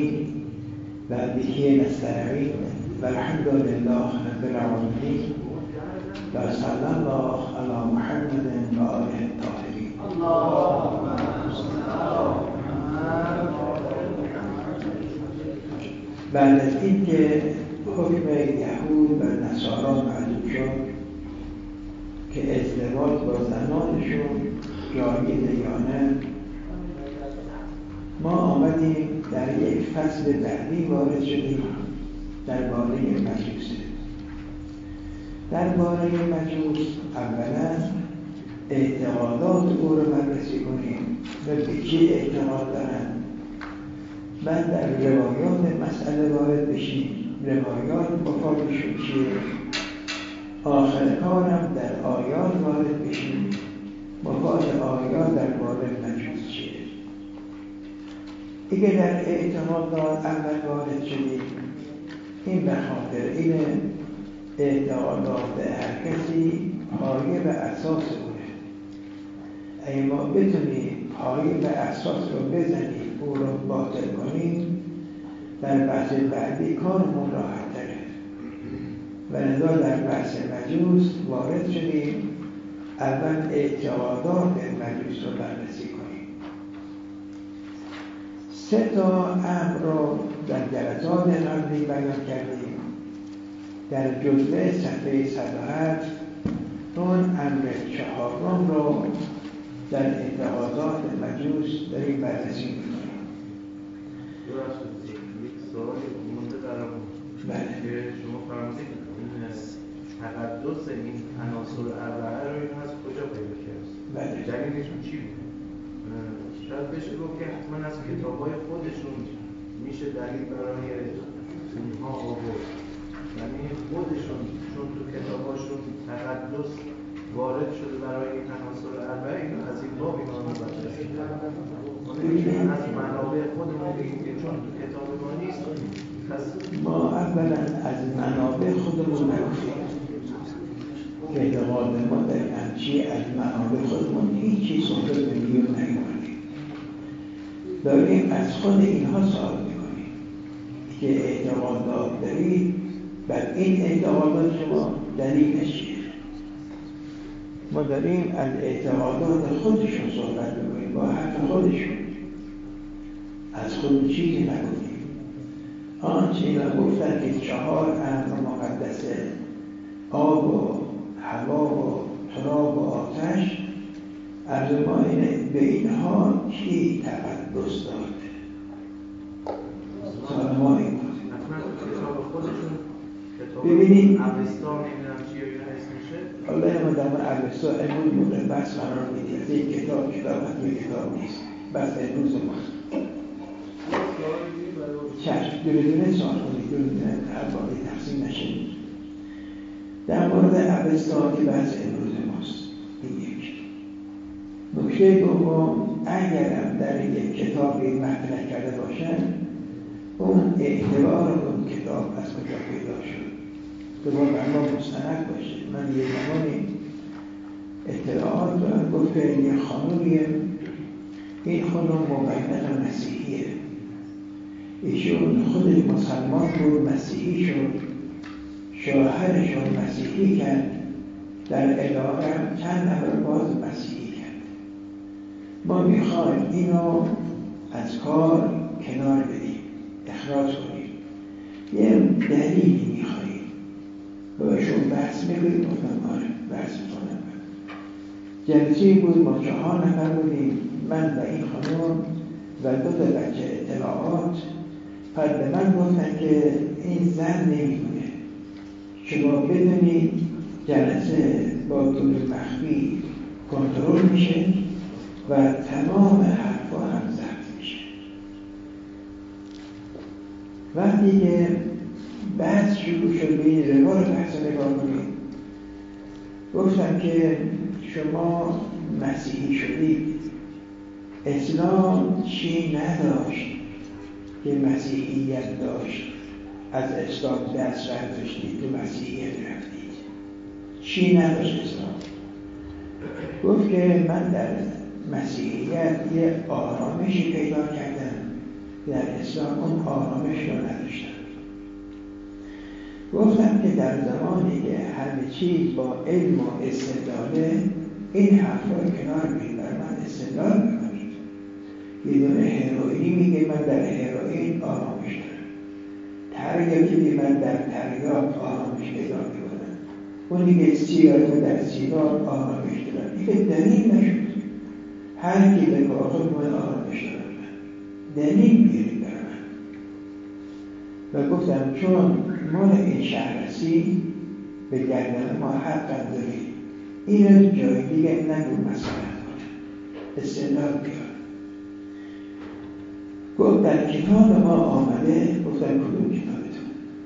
أجمعين والبه نستعين والحمد لله رب العالمين وصلى الله على محمد وآله الطاهرين. اللهم صل على محمد. بعد از اینکه حکم یهود و نصارا معلوم شد که ازدواج با زنانشون جایزه یا نه، ما آمدیم در یک فصل بعدی وارد شدیم درباره مجوس. درباره مجوس اولا اعتقادات او رو بررسی کنیم و به چی اعتقاد دارن، بعد در روایات مسئله وارد بشیم، روایات مفادشون چیه، آخر کارم در آیات وارد بشیم، مفاد آیات درباره مجوس چیه. دیگه در اعتقادات اول وارد شدیم، این به خاطر اینه اعتقادات هر کسی پایه و اساس اونه. اگه ما بتونیم پایه و اساس رو بزنیم، او رو باطل کنیم، در بحث بعدی کارمون راحت تره. و لذا در بحث مجوس وارد شدیم، اول اعتقادات مجوس رو بررسی کنیم. 3 امر رو در جلسات قبلی بیان کردیم. در جزوه صفحه 107 اون امر 4 رو در اعتقادات مجوس داریم بررسی می‌کنیم. یک سوالی مونده درمون که شما فرمودید این تقدس این عناصر اربعه رو این از کجا پیدا کرد؟ دلیلشون چی بود؟ شاید بشه گفت که حتما از کتاب‌های خودشون میشه دلیل برای اونها آورد. یعنی خودشون چون تو کتاباشون تقدس وارد شده برای این عناصر اربعه، اینو از این باب اینا رو بررسی کردن. از منابع خودمون بگیم که چون تو کتاب ما نیست، پس ما اولا از منابع خودمون نگفتیم. اعتقاد ما در همچی از منابع خودمون هیچی صحبت میگیم نمی‌کنیم. داریم از خود اینها سوال می‌کنیم که اعتقادات دارید، بر این اعتقادات شما دلیلش چیه؟ ما داریم از اعتقادات خودشون صحبت می‌کنیم، با حرف خودشون، از خود چیزی نگفتیم. آنچه اینا گفتن که 4 امر مقدسه، آب و هوا و تراب و آتش، از ما اینه به اینها کی تقدس داده؟ سوال ما این بود. ببینید اوستا می‌بینم چی یا اسمشه؟ حالا ما در اوستا امروز مورد بحث قرار میدیم. این کتاب حتمی کتاب نیست، بس امروز ماست. چشم دونه سوال کنید، دونه هر باقی تقسیم نشید. در مورد اوستا که بحث امروز ماست. این یک. نکته دوم، اگرم در یک کتابی مطرح کرده باشن، اون اعتبار اون کتاب از کجا پیدا شد؟ که با ما مستند باشه. من یه زمانی اطلاعات دارم، گفت که یه خانومیه، این خانوم مبینت مسیحیه، ایشون خودش مسلمان بود، مسیحی شد، شوهرشون مسیحی کرد، در علاقه هم چند نفر باز مسیحی کرد. ما میخوایم اینو از کار کنار بدیم، اخراج کنیم، یه دلیلی میخوایم. باشون بحث میکنیم، آره بحث کنم. جلسه بود، ما 4 نفر بودیم، من و این خانم و 2 بچه اطلاعات. بعد به من گفتن که این زن نمیدونه، شما بدونید جلسه با دور مخفی کنترل میشه و تمام حرفا هم ضبط میشه. وقتی که بحث شروع شد، به این روال بحث نگاه کنید، گفتم که شما مسیحی شدید، اسلام چی نداشت که مسیحیت داشت، از اسلام دست برداشتید تو مسیحیت رفتید؟ چی نداشت اسلام؟ گفت که من در مسیحیت یه آرامشی پیدا کردم، در اسلام اون آرامش رو نداشتن. گفتم که در زمانی که همه چیز با علم و استدلاله، این حرف رو کنار بگیر، بر من استدلال بکنید. یه دونه هروئینی میگه من در هروئین آرامش دارم، تریاکی میگه من در تریاک آرامش پیدا میکنم، اون میگه سیگار در سیگار آرامش دارم. دیگه دلیل نشد. هر کی به کافر من آرامش دارم، دلیل بیارید برای من. و گفتم چون مال این شهررسی به گردن ما حق داری، این رو جای دیگه نگو مسئله استدلال بیار. گفت در کتاب ما آمده. گفتم کدوم کتابتون؟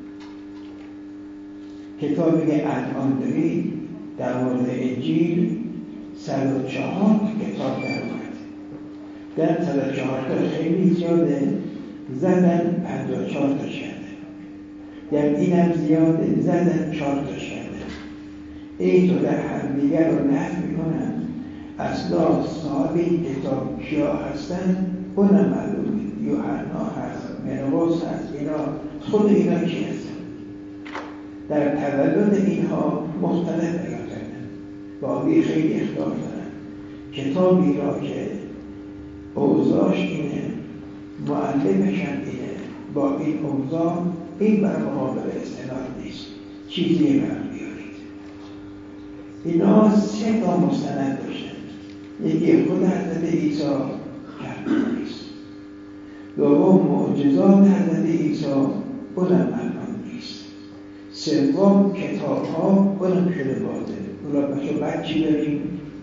کتابی که الان دارید در مورد انجیل 104 کتاب در اومد. در 104 تا خیلی زیاده، زدن 54 تا شده، یعنی اینم زیاده، زدن 4 تا شده. این تو در همدیگر رو نفی میکنن. اصلا صاحب این کتاب کیا هستن اونم معلومه. یوحنا هست، مرقس هست، اینا خود اینا کی هستن؟ در تولد اینها مختلف بیان کردن، باقی خیلی اختلاف دارن. کتابی را که اوضاعش اینه، مؤلفش هم اینه، با این اوضاع این برای مقابل استناد نیست، چیزی برای بیارید. اینا 3 تا مستند داشتن. یکی خود حضرت عیسی کردن نیست، دوم معجزات حضرت عیسی اونم الان نیست، سوم کتاب ها اونم شده باده. اونا بچه بعد چی داریم؟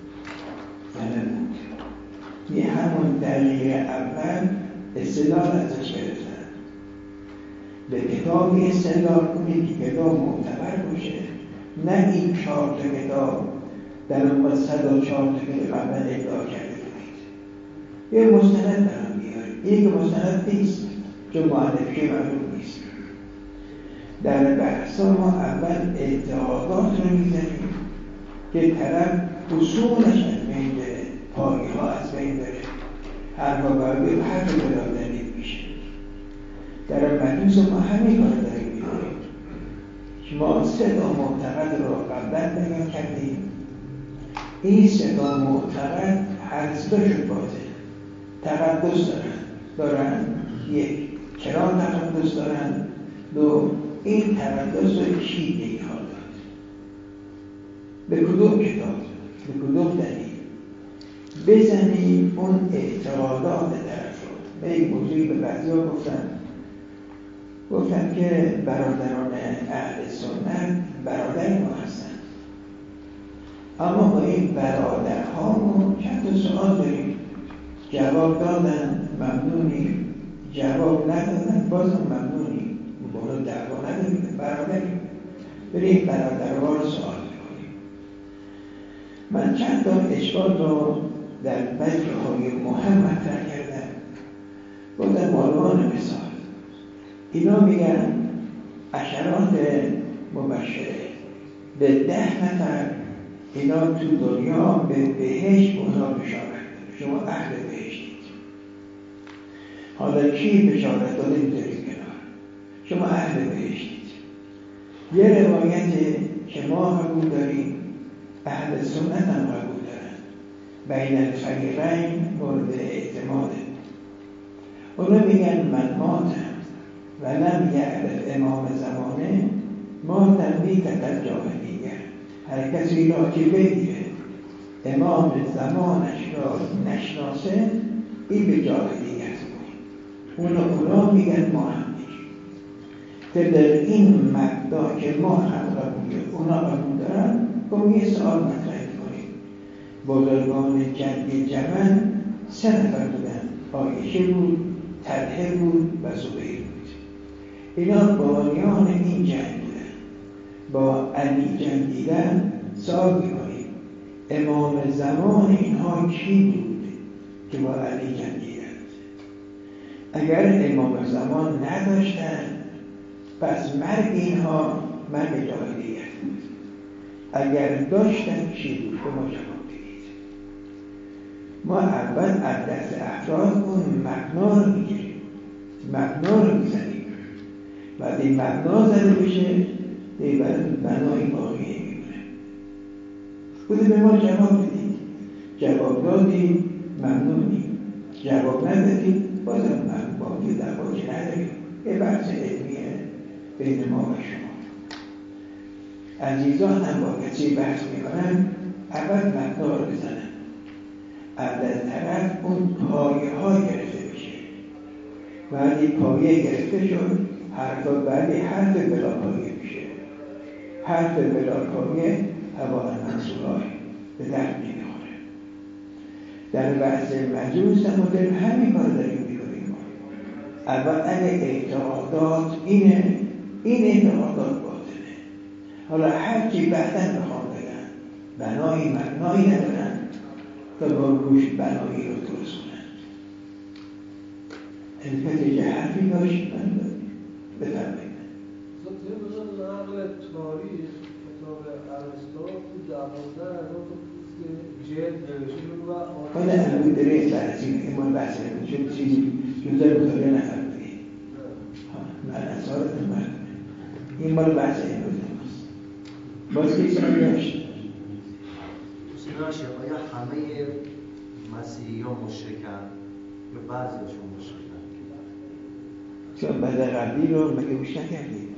یه همون دقیقه اول استدلال ازش گرفتن. به کتابی استدلال کنید که کتاب معتبر باشه، نه این 4 تا کتاب در اون 104 تا کتاب اول ادعا کرده کنید. یه مستند برام بیارید. یک مستند نیست چون مؤلف که معلوم نیست. در بحثا ما اول اعتقادات رو میزنیم که طرف اصولش از بین بره، پایه ها از بین بره، حرفا باید به حرف برادری میشه. در مجلس ما همین کار داریم میکنیم. ما 3 تا معتقد رو قبلا بیان کردیم. این 3 تا معتقد هر 3 تاشون باطل. تقدس دارن. 1. چرا تقدس دارن؟ 2. این تقدس رو کی به اینها داد؟ به کدوم کتاب؟ به کدوم دلیل؟ بزنیم اون اعتقادات طرف رو. به این موضوعی به بعضی‌ها گفتم که برادران اهل سنت برادر ما هستن، اما با این برادرهامون چند تا سوال داریم. جواب دادن ممنونی، جواب ندادن بازم ممنونی، بالا دعوا نداریم، برادریم. بریم برادرها رو سوال کنیم. من چند تا اشکال رو در بجرهای مهم مطرح کردم. گفتم مالوان مثال اینا میگن عشرات مبشره به 10 نفر اینا تو دنیا به بهشت اونا بشارت داره. شما اهل بهشتید. حالا کی بشارت داده میذارید کنار؟ شما اهل بهشتید. یه روایت که ما قبول داریم، اهل سنت هم قبول دارن، بین الفریقین مورد اعتماده. اونا میگن من ماتم و لم یعرف امام زمانه ما تنبیت در جاهلیه. هر کسی را که بگیره امام زمانش را نشناسه این به جاهلیت بود. اونا میگن ما هم میگیم. در این مبدا که ما هم قبوله اونا قبول دارن. با یه سوال مطرح کنیم. بزرگان جنگ جمل 3 نفر بودن. عایشه بود، طلحه بود و زبیر بود. اینا بانیان این جنگ بودن. با علی جنگیدن سوال می‌کنیم امام زمان اینها کی بود که با علی جنگیدند؟ اگر امام زمان نداشتن پس مرگ اینها مرگ جاهلیت بود. اگر داشتن چی بود؟ به ما جواب بدید. ما اول از دست افراد اون مبنا رو میگیریم. وقتی مبنا زده بشه دیگه برای بنای باقی میمونه. خود به ما جواب بدید، جواب دادیم ممنونیم، جواب ندادیم بازم من باقی در باقی نداریم. یه بحث علمیه بین ما و شما. عزیزان هم با کسی بحث میکنن اول مبنا رو بزنن، از طرف اون پایه ها گرفته بشه. بعدی پایه گرفته شد بعدی حرف بلا پایه میشه. حرف بلا پایه هوا منصورای به درد نمیخوره. در بحث مجوز هم داریم همین کار داریم میکنیم. اول اگه اعتقادات این اعتقادات باطله، حالا هرچی بعدن بخوام بگن بنایی مبنایی ندارن تا با روش بنایی رو درست کنن. البته که حرفی داشت من بفرمایید. نقل تاریخ کتاب ارسطو تو 12 جلد نوشته و حالا الان درست برسیم ایمان بحث چون چیزی جزء مطالعه نفرمایید. من اثارتون مردمه این مال بحث امروز ماست. باز کسی داشت آیا همه مسیحی ها مشرکن یا بعضیشون مشرکن؟ چون بعد قبلی رو مگه گوش نکردید؟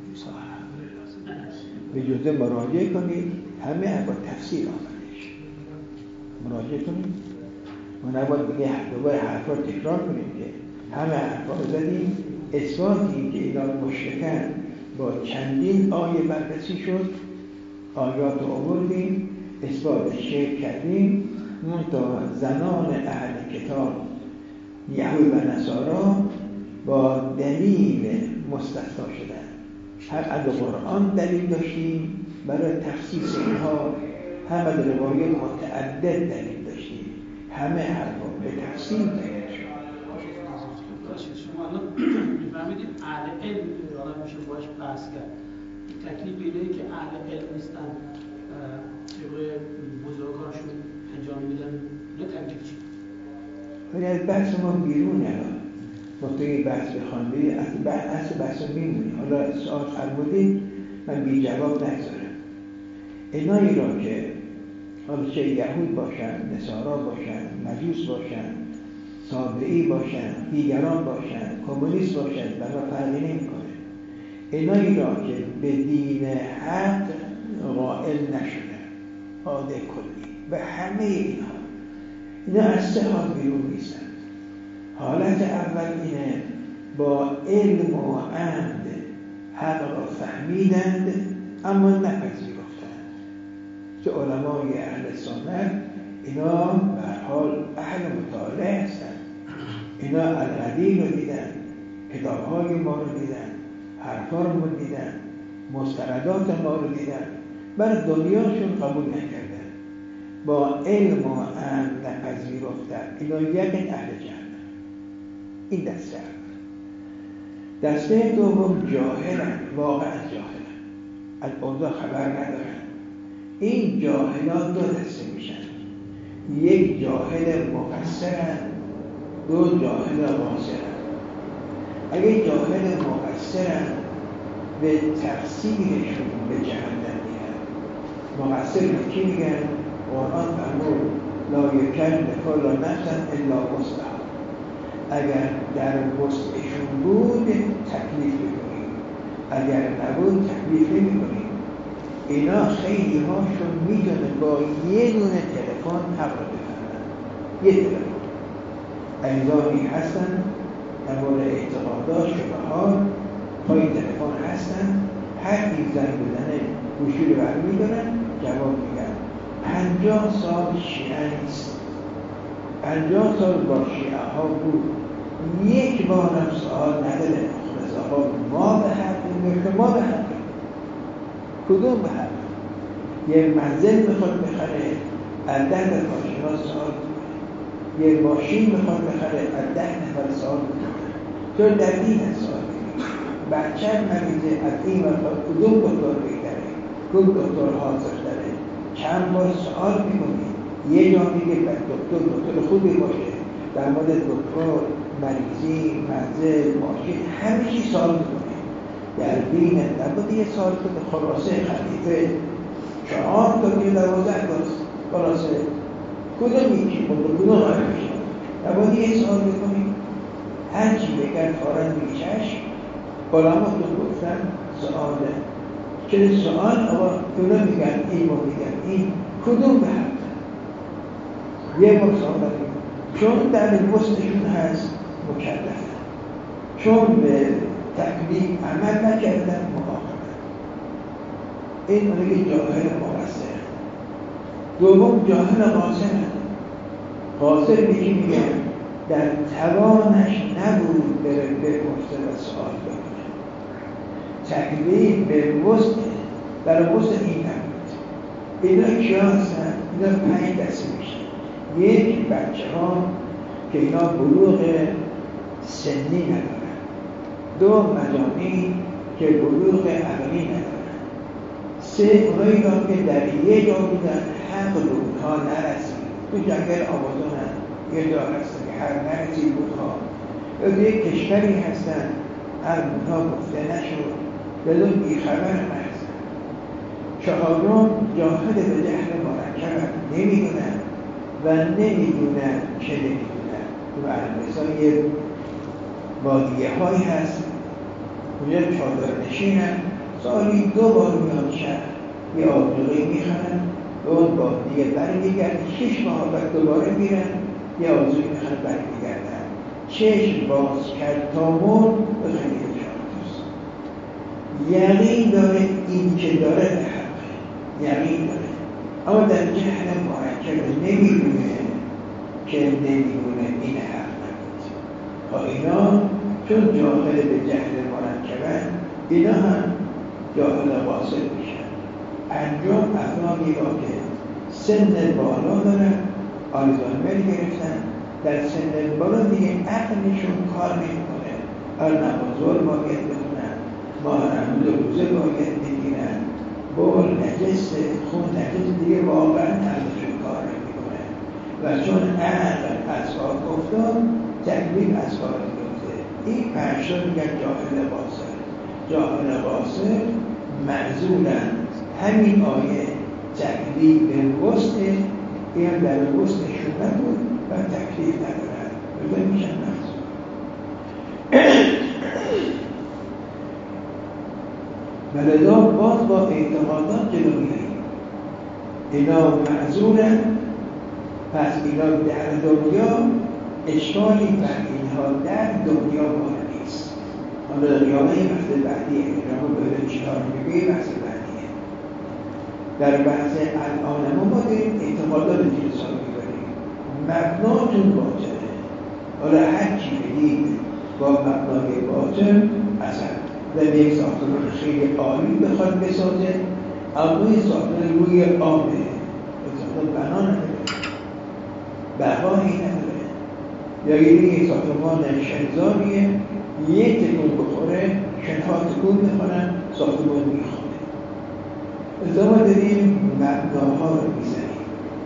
به جزء مراجعه کنید، همه با تفسیر آمدش مراجعه کنید. ما نباید بگه دوباره حرفا تکرار کنیم که همه حرفا رو زدیم. اثباتی که اینا مشرکن با چندین آیه بررسی شد، آیات رو آوردیم، اثبات شرک کردیم. منتها زنان اهل کتاب یهود و نصارا با دلیل مستثنا شدن. هم از قرآن دلیل داشتیم برای تخصیص اینها، هم از روایات متعدد دلیل داشتیم، همه حرفا به تفصیل دلیل شد. شما الان میفهمیدیم اهل علم حالا میشه باش بحث کرد. تکلیف اینه که اهل علم نیستن طبق بزرگانشون انجام میدن، نه تکلیف چی؟ ولی از بحث ما بیرون الان ما توی بحث بخوانده از بحث رو میمونیم. حالا سوال فرمودید من بی جواب نگذارم. اینایی را که حالا چه یهود باشن، نصارا باشن، مجوس باشن، سابعی باشن، دیگران باشن، کمونیست باشن، برای فرقی نمی‌کنه. اینایی را که به دین حق قائل نشدن، عاده کلی به همه اینا از سه حال بیرون نیستن. حالت اول اینه با علم و عمد حق را فهمیدند اما نپذیرفتند. چه علمای اهل سنت اینا به هر حال اهل مطالعه هستند. اینا القدیم رو دیدن، کتاب‌های ما رو دیدن، حرفا رو دیدن، مستندات ما رو دیدن، برای دنیاشون قبول نکردن. با علم و عمل نپذیرفتن. اینا یقین اهل جهنم. این دسته اول. دسته دوم جاهلن، واقعا جاهلن، از اوضاع خبر ندارن. این جاهلان دو دسته میشن. یک جاهل مقصرن، دو جاهل قاصرن. اگه جاهل مقصرن به تقصیرشون به جهنم میرن. مقصر به کی میگن؟ قرآن فرمود لا یکلف الله نفسا الا وسعها. اگر در وسعشون بود تکلیف بکنیم، اگر نبود تکلیف نمی‌کنیم. اینا خیلی هاشون میتونه با یه دونه تلفن حق رو بفهمن. یه تلفن ایضایی هستن در مورد اعتقادات شبهات پای تلفن هستن. هر این زنگ بزنه گوشی رو برمی‌دارن جواب میگن. 50 سال شیعه نیست، 50 سال با شیعه ها بود، یک بار هم سوال نداره آقا ما به حق ما به حق کدوم به حق؟ یه منزل میخواد بخره از 10 کارشناس سوال کنه، یه ماشین میخواد بخره از 10 نفر سوال کنه. چون در دین سوال کنه بچه مریضه از این وقت کدوم دکتر بگذره، کدوم دکتر حاضر داره، چند بار سوال میکنید. یه جا میگه دکتر خوبی باشه، در مورد دکتر، مریضی، منزل، ماشین همه چی سوال میکنه. در دین نبود یه سال که به خلاصه خلیفه 4 تا که 12 تاست خلاصه کدوم یکی کدوم قرار میشه نبود یه سال بکنیم هر چی بگن فارن میشش علما تو گفتن سؤاله که سؤال آقا کدوم میگن این و میگن این کدوم به حق یه مسابقه چون در وسطشون هست مکلفه چون به تکلیف عمل نکردن مقاومت این اونگه جاهل مقصر دوم جاهل قاصر میگه در توانش نبود بپرسه و سؤال بکنه تکلیف به وسط برای وسط این نبود اینا کیا هستن؟ اینا 5 دسته میشه یک بچه ها که اینا بلوغ سنی ندارن 2 مجامعی که بلوغ عقلی ندارن 3 اونایی که در یه جا بودن حق به اونها نرسید تو جنگل آمازون یه جا هستن که حق نرسید بودها یا یک کشوری هستن هر اونها گفته نشد بدون بیخبر هستن 4 جاهل به جهل مرکب نمیدونن و نمیدونن چه نمیدونن تو عربستان یه بادیه هایی هست اونجا چادرنشینن سالی 2 بار میان شهر یه آبدوغی میخرن به اون بادیه برمیگردن 6 ماه بعد دوباره میرن یه آبدوغی میخرن برمیگردن چشم باز کرد تا مرد به خیلی شانتوست یقین داره این که داره به حقه یقین داره اما در جهل مرکب نمیدونه که نمیدونه این حق نبود و اینا چون جاهل به جهل مرکبن اینا هم جاهل قاصر میشن انجام افرادی را که سن بالا دارن آلزایمر گرفتن در سن بالا دیگه عقلشون کار نمیکنه نمازور باید بخونن ماه رمضان روزه باید بگیرن بول نجس خون نجس دیگه واقعا عقلشون کار نمیکنه و چون عقل از کار گفتم تکلیف از کار گفته این 5 تا میگن جاهل قاصر معذورن همین آیه تکلیف به وسطه این در وسطشون نبود و تکلیف ندارن بزن میشن معذور ولذا باز با اعتقادات جلو میریم اینا معذورن پس اینا در دنیا اشکالی بر اینها در دنیا وارد نیست حالا قیامه بحث بعدیه اینا باید چیکار میگه بحث بعدیه در بحث الان ما داریم اعتقادات جلسان میبریم مبناتون باطله حالا هر چی بگید با مبنای باطل اصلا و یک ساختمان خیلی عالی بخواد بسازه اما این ساختمان روی آبه ساختمان بنا نداره بهایی نداره یا یک ساختمان شنزاریه یک تکون بخوره شنها تکون میخورن ساختمان میخوره ازا ما داریم مبناها رو میزنیم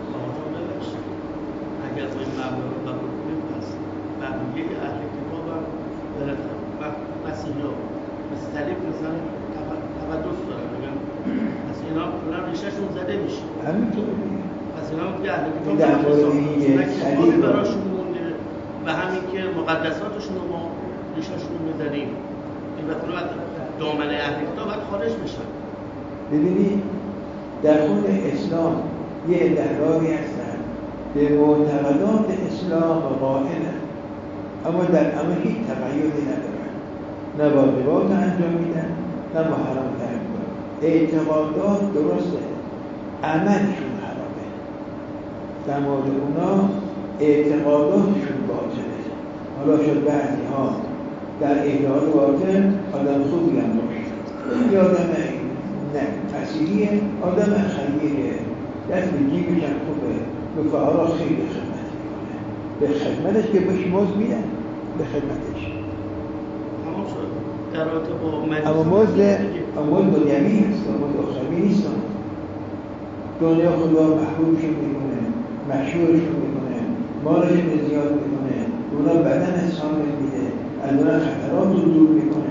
اگر از این مبنا رو قبول کنیم پس بقیه اهل کتاب هم مسیحی ها مثل طریق مثلا تقدس دارن بگم پس اینا کلا ریشهشون زده میشه همینطور پس اینا هم که اهل کتاب کتابی براشون مونده و همین که مقدساتشون رو ما ریشهشون رو میزنیم این وقت رو دامنه اهل کتاب باید خارج بشن ببینید در خود اسلام یه ادعایی هستن به معتقدات اسلام قائلن اما در عمل هیچ تقییدی ندارن نه واجبات انجام میدن نه محرم ترک کنن اعتقادات درسته عملشون حرامه در مورد اونا اعتقاداتشون باطله حالا شد بعضی ها در اعتقاد باطل آدم خوبی هم باشه یا آدم نه مسیحیه آدم خیریه دست به جیبش هم خوبه به فقرا خیلی خدمت میکنه به خدمتش که بهش مزد میدن به خدمتش تمام شد در رابطه با اما مزد دنیوی هست مزد اخروی نیست دنیا خدا محبوبشون میکنه مشهورشون میکنه مالشون زیاد میکنه اونا بدن سامل میده از اونا خطرات رو دور میکنه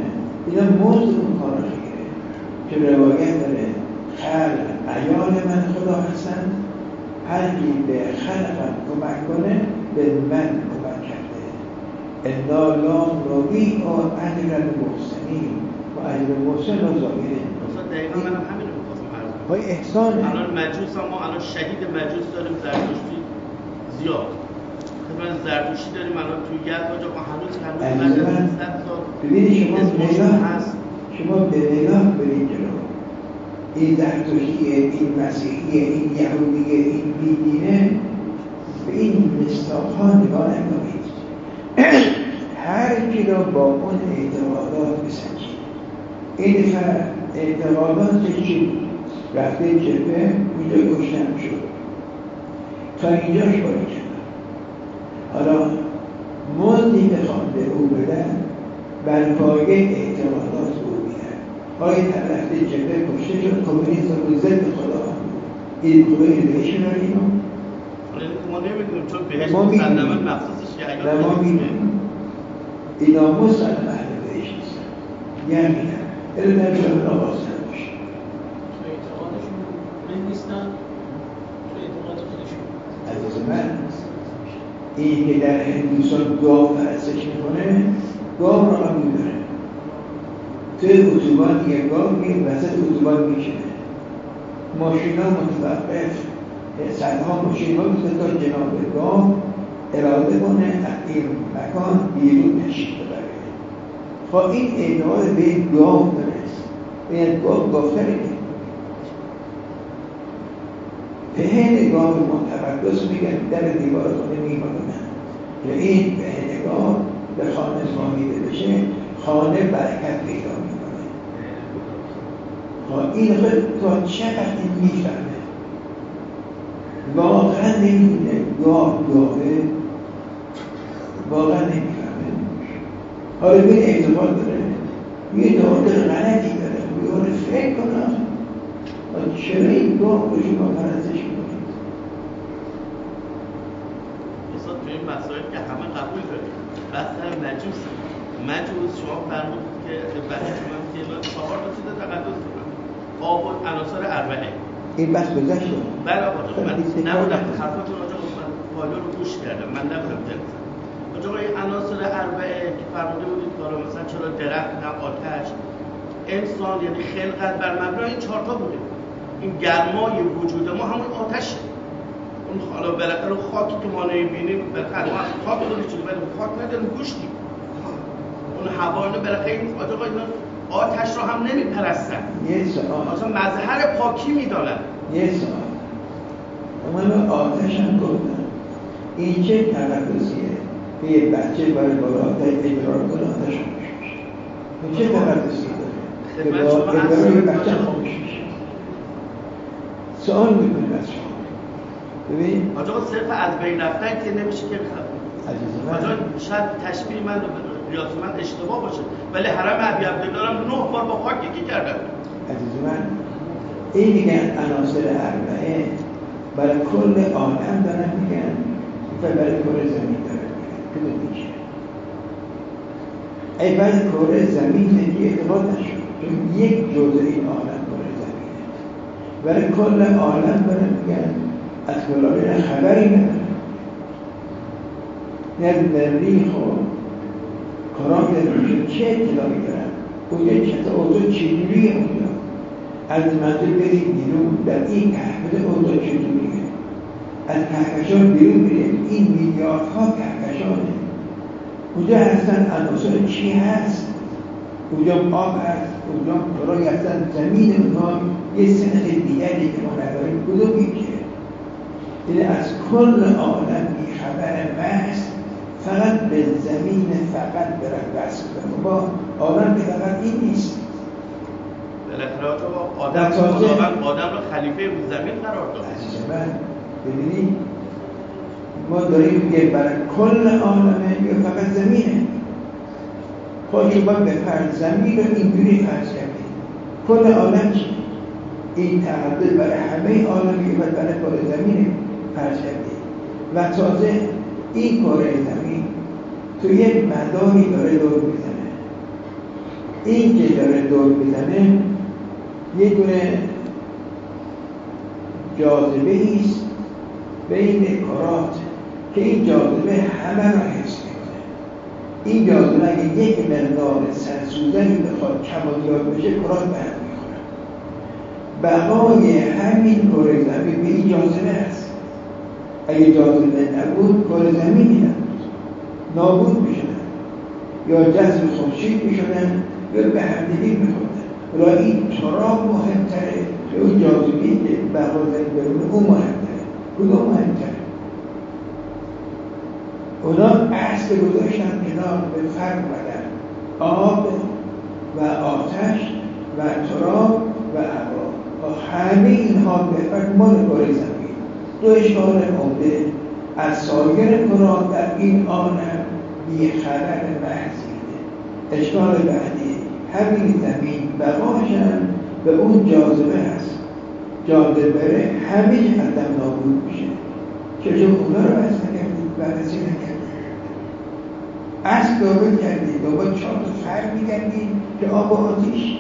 اینا مزد اون کار رو میگیره که روایت داره خلق عیال من خدا هستن، هر کی به خلقم کمک کنه به من کمک کرده. انا لا نضیع اجر المحسنین و اجر المحسن را ضایع. دقیقا منم همین رو می‌خواستم عرض کنم. های احسانه. الان مجوس هم ما الان شهید مجوس داریم، زرتشتی زیاد. خدمت زرتشتی داریم الان توی یزد جا هنوز بعد از 100 سال. ببینید شما به نگاه برید جلو. این زرتشتیه، این مسیحیه، این یهودیه، این بیدینه، به این مصداق‌ها نگاه نکنید. هر کی را با اون اعتقادات بسنجید. این فرق اعتقادات چی بود؟ رفته جبهه، اینجا گشتم شد تا اینجاش باید شد. حالا مزدی بخوان به او بدن بر پایه اعتقادات او میدن. آیا رفته جبهه کشته شد، کمونیست رو ضد خدا این خدا ایدهشون رو اینو ما نمیدونیم چون بهش مسلمت مخصوصش نه ما میدونیم اینا مسلم اهل بهش نیستن یعنی نه در جامعه آغاز نباشه تو اعتقادشون من نیستن، تو اعتقاد خودشون. عزیز من این که در هندوستان گاو پرستش میکنه، گاو را قبول داره. توی اتوبان یه گاو میگه وسط اتوبان میشنه، ماشین ها متوقف، صدها ماشین ها میتونه تا جناب گاو اراده کنه از این مکان بیرون تشریف ببره. خب این اعتقاد به این گاو برست، باید گاو گافتره پهن گاو متقدس میگن در دیوار خانه میمانونن که این پهن گاو به خانه مانیده بشه، خانه برکت پیدا میکنه. خب این خود تا چقدر این میفهمه واقعا نمیدونه گاوه واقعا نمیفهمه. حالا به اعتقاد داره، یه اعتقاد غلطی داره، میگه فکر کنم چرا این گاه رو شما پرستش میکنید؟ اصلا توی این مسائل که همه قبول داریم بحث مجوز شما فرمودید که بحث شما که 4 تا چیز تقدس دارن آب و عناصر اربعه. این بحث گذشت شد؟ بله آقا من نبودم حرفاتون راجع به من پایلو رو گوش کردم، من نبودم جلسه راجع به این عناصر اربعه که فرموده بودید کارا مثلا چرا درخت نه آتش انسان یعنی خلقت بر مبنای این 4 تا بوده. این گرمای وجود ما همون آتشه. اون حالا بالاخره خاکی که ما نمی‌بینیم بالاخره ما خاک رو داریم ولی خاک نداریم گوشتیم. اون هوانه بالاخره این آتش رو هم نمیپرستن. یه سوال. اصلا مظهر پاکی میدانن. یه سوال. من آتش هم گفتم. این چه تقدسیه؟ که یه بچه برای بالا ادرار کنه آتش خاموش میشه. این چه تقدسی داره؟ که با ادرار یه بچه خاموش میشه. سوال میکنیم از شما ببین آجا صرف از بین رفتن که نمیشه که عزیز من آجا شاید تشبیه من ریاض من اشتباه باشه ولی حرم ابی عبدالله هم 9 بار با خاک یکی کردن. عزیز من این میگن عناصر اربعه برای کل عالم دارن میگن و برای کل زمین دارن میگن کدوم میشه؟ ای برای کل زمین که اعتقاد نشد چون یک جزء این عالم کل زمینه برای کل عالم دارن میگن از کلان خبری ندارن نه مریخ و کرام دارن چه اطلاعی دارن اونجا چطور اوضاع چجوریه اونجا از منزل بریم بیرون در این کهکشان اوضاع چجوریه از کهکشان بیرون بریم این میلیاردها کهکشانه اونجا هستن عناصر چی هست اونجا آب هست اونجا کرای هستن زمین اونها یه سنخ دیگری که ما نداریم کدوم میشه یعنی از کل عالم بیخبر محض فقط به زمین فقط برد وصل کنه با عالم که فقط این نیست بالاخره آدم رو خلیفه رو زمین قرار داد. عزیز من ببینید ما داریم میگه برای کل عالمه یا فقط زمینه خود شما به فرض زمین رو اینجوری فرض کردید کل عالم چی؟ این تقدس برای همه عالم یا برای کل زمینه فرض کردید و تازه این کره زمین تو یک مداری داره دور میزنه این که داره دور میزنه یه دونه جاذبه ایست بین کرات که این جاذبه همه را حس میکنه. این جاذبه اگه یک مقدار سرسوزنی بخواد کم و زیاد بشه کرات برد میخوره. بقای همین کره زمین به این جاذبه هست. اگه جاذبه نبود کره زمینی نابود میشدن یا جذب خورشید میشدن یا به همدیگه میخوردن. ولی این تراب مهمتره که اون جاذبه که بقای زمین برونه اون مهمتره. کدوم مهمتره؟ اونا اصل گذاشتن کنار به فرق بدن آب و آتش و تراب و هوا. همه اینها به فرق مال کره زمین. دو اشکال عمده از سایر کرات در این عالم بی خبر محضیده. اشکال بعدی همین زمین بقاشن به اون جاذبه هست. جاذبه همه قدم نابود میشه. چطور اونا رو بس نکردید؟ بررسی نکردید. اصل دابل کردید. دوباره 4 تا فرق میگردید که آب و آتیش.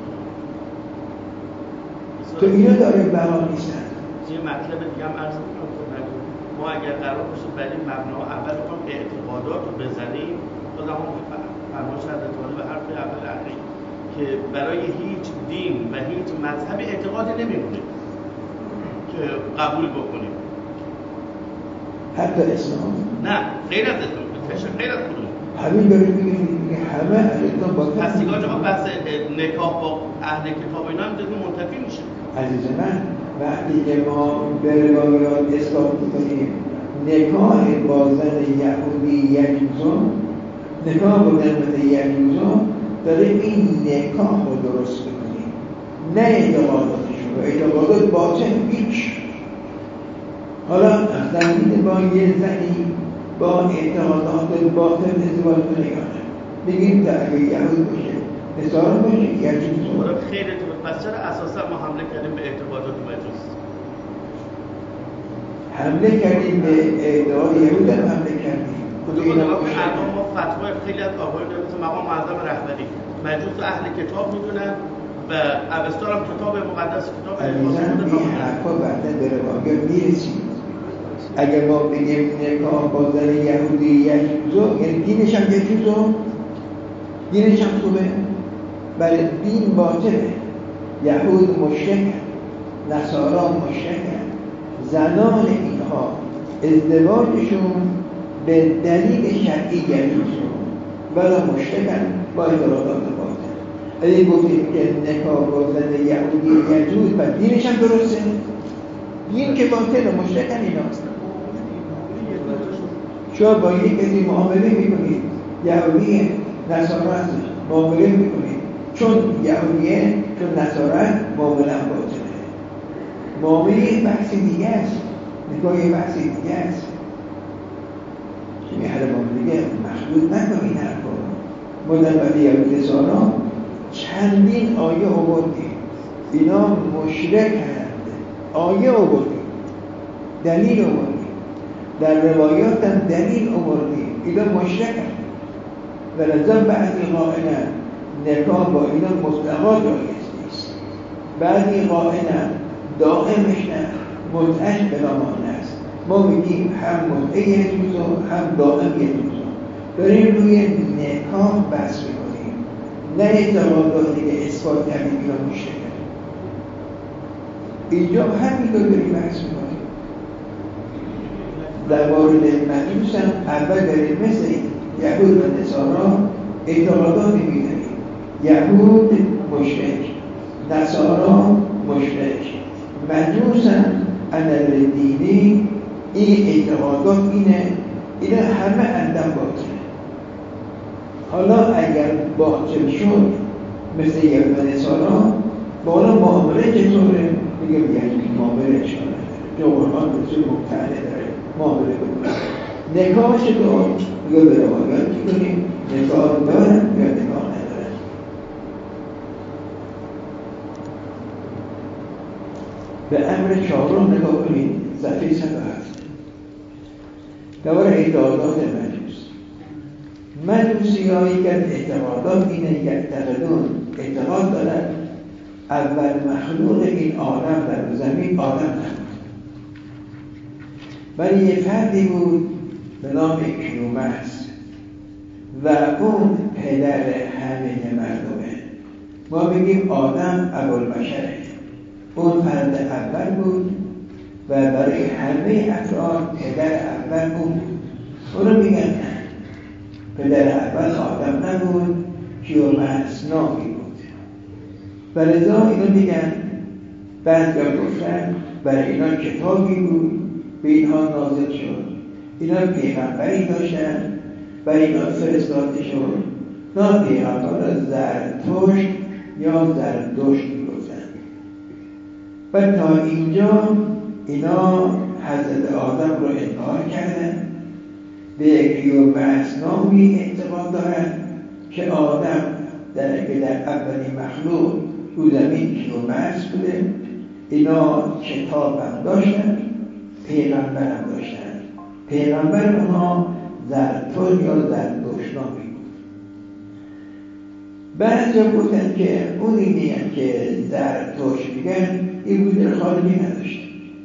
تو اینو داره بقا نیستن. یه مطلب دیگه هم عرض میکنم ما اگر قرار باشه برای این مبنا اول بخوام اعتقادات رو بزنیم خودم هم فرمایش حضرت والا به حرف اول اخیر که برای هیچ دین و هیچ مذهبی اعتقادی نمیمونه که قبول بکنیم. حتی اسلام؟ نه غیر از اسلام، غیر از کدوم؟ همین داریم میگه همه اسلام با پس دیگه آقا بحث نکاح با اهل کتاب اینا هم دیگه منتفی میشه. عزیز من وقتی که ما به روایات اثبات میکنیم نکاح با زن یهودی یجوزا، نکاح با زن یجوزا داره این نکاح رو درست میکنیم، نه اعتقاداتشون رو. اعتقادات باطل هیچ. حالا زمین با یه زنی با اعتقادات باطل ازدواج کنه یا نه؟ بگیم که اگه یهود باشه نصارا باشه یجوزا. خیلی تو پس چرا اساسا ما حمله کردیم به اعتقادات مجوس؟ حمله کردیم به اعتقاد یهود هم حمله کردیم. الان ما فتوای خیلی از آقایون داریم مثل مقام معظم رهبری مجوس و اهل کتاب میدونن و اوستا هم کتاب مقدس کتاب این حرفا بعدا به روایات میرسیم. اگر ما بگیم نکاح با زن یهودی یجوزا یعنی دینش هم یجوزا، دینش هم خوبه، برای دین باطله. یهود مشرکن، نصارا مشرکن. زنان اینها ازدواجشون به دلیل شرعی یجوزه ولی مشرکن با اعتقادات باطل. اگه گفتیم که نکاح با زن یهودی یجوز و دینش هم درسته، دین که باطل و مشرکن اینا. شما با یک کسی معامله میکنید یهودی نصارا هستش معامله میکنید چون یهودیه چون نصارا معامله باطله. معامله بحث دیگه است، نکاح یه بحث دیگه است. هر معامله مخلوط نکنید حرفا. ما در بعد یهود نصارا چندین آیه آوردیم اینا مشرکند، آیه آوردیم، دلیل آوردیم، در روایات هم دلیل آوردیم اینا مشرکند. و لذا بعضی قائلن نکاح با اینا مطلقا جایز نیست، بعضی قائلن دائمش نه، متعش بلامانه است. ما میگیم هم متعه یجوزا هم دائم یجوزا. داریم روی نکاح بحث میکنیم، نه اعتقاداتی که اثبات کردیم اینا مشرکند. اینجا همینطور داریم بحث میکنیم. در مورد مجوس هم اول داریم مثل یهود و نصارا اعتقادات می‌داریم. یهود مشرک، نصارا مشرک، مجوس هم نظر دینی این اعتقادات اینه همه اندم باطله. حالا اگر باطل شد مثل یهود و نصارا با اونا معامله چطوره؟ بگم یعنی معامله اشاره داره، جو قرآن رسول مبتعله داره معامله بکنه. نکاحش رو یا به روایات کنیم نکاح دارن یا نکاح ندارن. به امر 4 نگاه کنید صفحه 107 درباره اعتقادات مجوس. مجوسی هایی که اعتقادات اینه یعتقدون اعتقاد دارن اول مخلوق این عالم در زمین آدم نبود، ولی یه فردی بود به نام کیومرث و اون پدر همه مردمه. ما بگیم آدم ابوالبشره، اون فرد اول بود و برای همه افراد پدر اول اون بود. اونو میگن نه، پدر اول آدم نبود، کیومرث نامی بود. و لذا اینو میگن، بعضیا گفتن برای اینا کتابی بود به اینها نازل شد، اینا پیغمبری داشتن برای اینا فرستاده شد. نه پیغمبر زرتشت یا زردشت میگفتن. و تا اینجا اینا حضرت آدم رو انکار کردن، به کیومرث نامی اعتقاد دارن که آدم در اولین مخلوق رو زمین کیومرث بوده. اینا کتاب هم داشتن، پیغمبر هم داشتن. پیغمبر اونها زرتشت یا زردشت نامی بود. بعضی گفتن که اونی میگن که زرتشت میگن این وجود خارجی نداشت،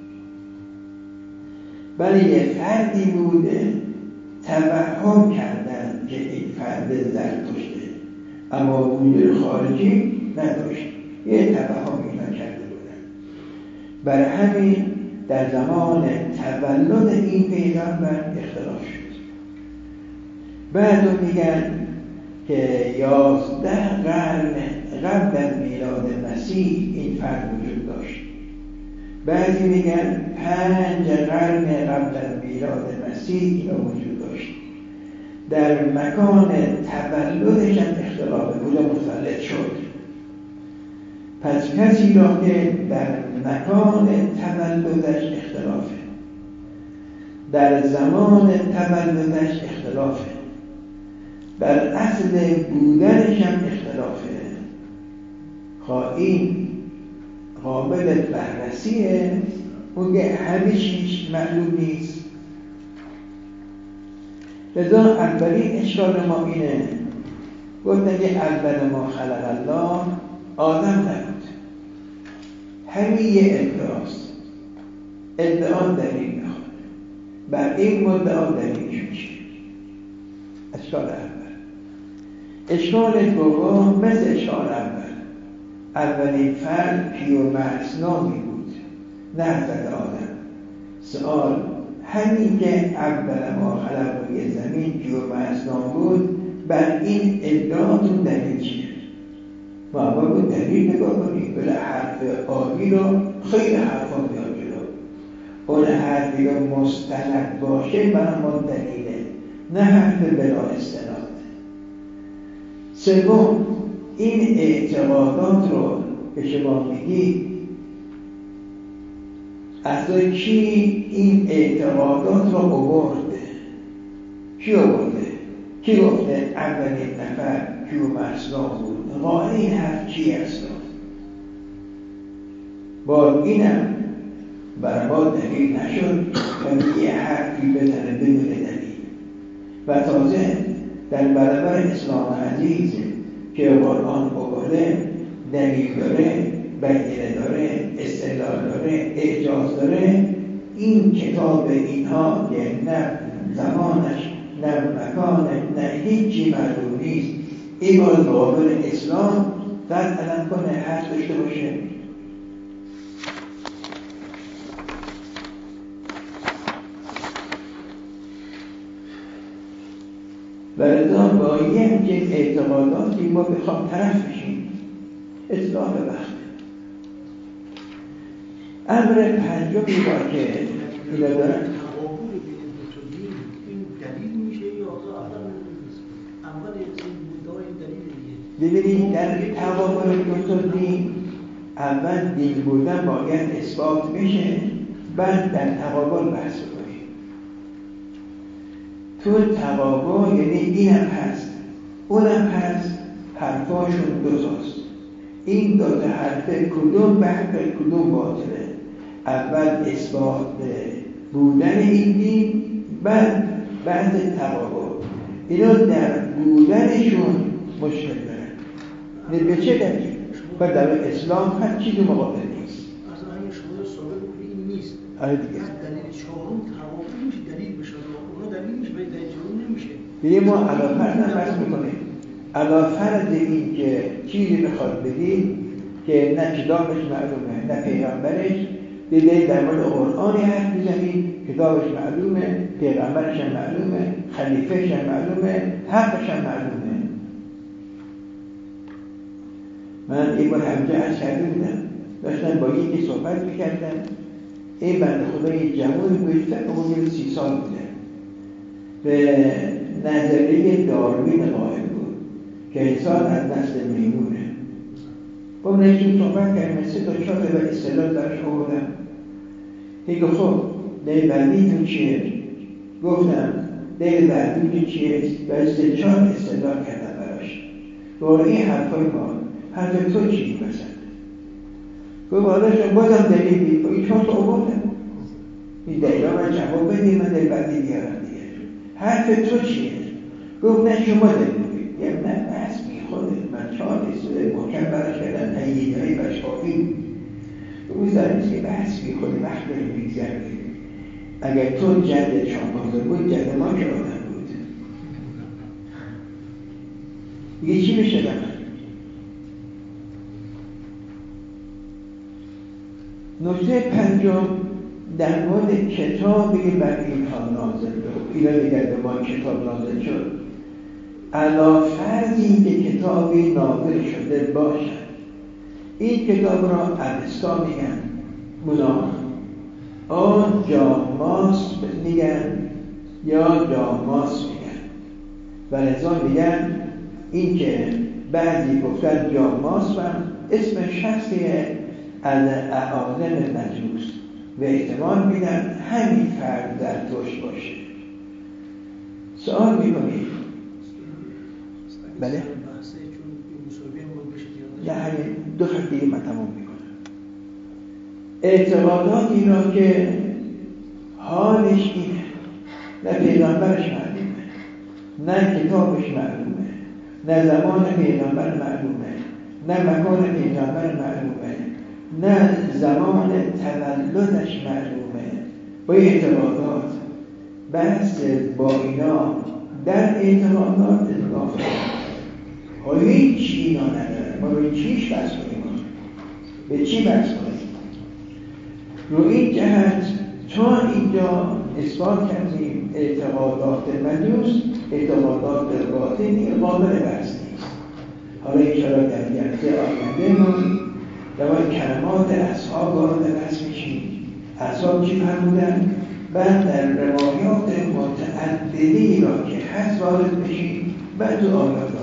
ولی یه فردی بوده توهم کردن که این فرد زرتشته، اما وجود خارجی نداشت. یه توهم اینا کرده بودن. برای همین در زمان تولد این پیغمبر اختلاف شد. بعد میگن که 11 قرن قبل از میلاد مسیح این فرد وجود داشت. بعضی میگن 5 قرن قبل از میلاد مسیح اینا وجود داشت. در مکان تولدش هم اختلاف بود و متولد شد. پس کسی را که در مکان تولدش اختلافه، در زمان تولدش اختلافه، در اصل بودنش هم اختلافه، این قابل بررسیه، اون که همه چیز معلوم نیست. لذا اولین اشکال ما اینه، گفتن که اول ما خلق الله آدم نبود. همین یه ادعاست، ادعا دلیل نخواد. بر این مدعا دلیلشون چیه؟ اشکال اول. اشکال دوم مثل اشکال اول، اولین فرد کیومرث نامی بود، نه حضرت آدم. سوال همین که اول ما خلق روی زمین کیومرث نام بود، بر این ادعاتون دلیل چیه؟ ما باید دلیل نگاه کنیم. بله حرف آبی رو خیلی حرفا میاد جلو، اون حرفی رو مستند باشه برای ما دلیله، نه حرف بلا استناد. سوم، این اعتقادات رو که شما میگید اصلا کی این اعتقادات رو آورده؟ کی آورده؟ کی گفته اولین نفر کیومرث نام بود؟ قائل این حرف کی هست؟ با اینم برای ما دلیل نشد و یه حرفی بزنه بدون دلیل. و تازه در برابر اسلام عزیز که قرآن آورده دلیل داره، بیانیه داره، استدلال داره، اعجاز داره، این کتاب اینها که نه زمانش نه مکانش نه هیچی معلوم نیست، این باید مقابل اسلام در علم کنه حرف داشته باشه. و لذا با یه همچین اعتقاداتی ما بخوام طرف بشیم، اصلاح وقت. امر پنجمی را که اینا دارن ببینید در تقابل دو دین اول دین بودن باید اثبات بشه، بعد در تقابل بحث کنیم. تو تقابل یعنی اینم هست اونم هست، حرفاشون دوتاست. این دو تا حرف کدوم بحث کدوم باطله؟ اول اثبات بودن این دین، بعد بحث تقابل. اینا در بودنشون مشکل دارن. به چه دلیل؟ و در اسلام هر چیزی مقابل نیست. اصلا اگه شما ثابت بکنید این نیست. آره دیگه. دلیل چهارم توافق میشه دلیل بشه. اونا دلیل میشه ولی دلیل چهارم نمیشه. دیگه ما علاوه بر میکنیم. علاوه فرض این که چیزی بخواد بگید که نه کتابش معلومه نه پیغمبرش، دیگه در مورد قرآنی حرف میزنید کتابش معلومه، پیغمبرش هم معلومه، خلیفهش هم معلومه، حقش هم معلومه. من یک بار همجا عرض کرده بودم، داشتن با یکی صحبت میکردن، این بنده خدا یک جوانی بود، فکر کنم 30 سال بوده، به نظریه داروین قائل بود که انسان از نسل میمونه. با نشون صحبت کردیم، 3 تا 4 تا اصطلاح درش آوردم. دیگه خب دلیل بعدیتون چیه؟ گفتم دلیل بعدیتون چیه؟ و 3 4 اصطلاح کردم براش. گفت این حرفای ما حرف تو چی بسند؟ گفت حالا شما بازم دلیل بید، این 4 تا آوردم. این دلیل ها من جواب بدید، من دلیل بعدی بیارم دیگه. حرف تو چیه؟ گفت نه شما دلیل بید. یعنی نه بحث بی خوده، من 4 اصطلاح محکم براش کردم، هیدی های بشقافی. روز داریم که بحث بی خود وقت داریم بیگذریم. اگر تو جد شامپانزه بود، جد ما که آدم بود. دیگه چی بشه دارم؟ نکته پنجم در مورد کتابی که بر اینها نازل شد. اینا دیگر به ما کتاب نازل شد. علی فرض این که کتابی نازل شده باشد، این کتاب را اوستا میگن، اونا آن جاماس میگن یا جاماس میگن، و لذا میگن این که بعضی گفتن جاماس و اسم شخصی از اعاظم مجوس و احتمال میدن همین فرد در توش باشه. سوال میکنید بله؟ نه همین 2 خط دیگه من تمام میکنم. اعتقاداتی را که حالش اینه، نه پیغمبرش معلومه، نه کتابش معلومه، نه زمان پیغمبر معلومه، نه مکان پیغمبر معلومه، نه زمان تولدش معلومه. با اعتقادات بحث با اینا در اعتقادات اضافه حالا هیچ اینا نداره. ما روی چیش بحث کنیم؟ به چی بحث کنیم؟ روی این جهت تا اینجا اثبات کردیم اعتقادات مجوس، اعتقادات باطنی قابل بحث نیست. حالا انشاءالله در جلسه آینده ما در کلمات اصحاب وارد بحث میشیم. اصحاب چی فرمودن؟ بعد در روایات متعددی را که هست وارد بشیم، بعد تو آیات